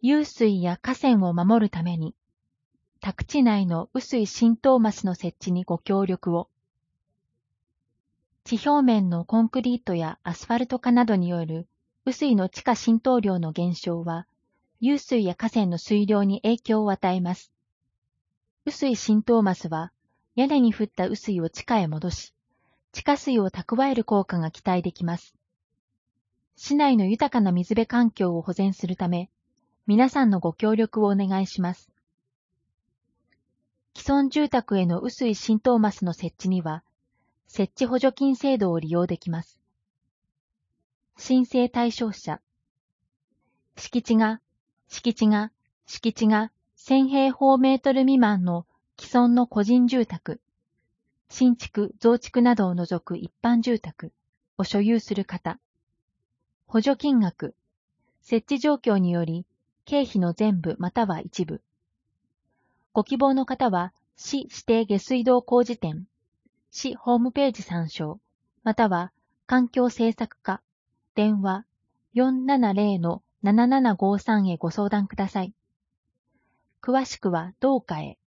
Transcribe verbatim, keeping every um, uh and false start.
湧水や河川を守るために、宅地内の雨水浸透マスの設置にご協力を。地表面のコンクリートやアスファルト化などによる雨水の地下浸透量の減少は、湧水や河川の水量に影響を与えます。雨水浸透マスは、屋根に降った雨水を地下へ戻し、地下水を蓄える効果が期待できます。市内の豊かな水辺環境を保全するため、皆さんのご協力をお願いします。既存住宅への雨水浸透マスの設置には、設置補助金制度を利用できます。申請対象者。敷地が、敷地が、敷地がせん平方メートル未満の既存の個人住宅、新築、増築などを除く一般住宅を所有する方。補助金額。設置状況により、経費の全部または一部。ご希望の方は、市指定下水道工事店、市ホームページ参照、または、環境政策課、電話 よんななゼロのななななごさん へご相談ください。詳しくは同課へ。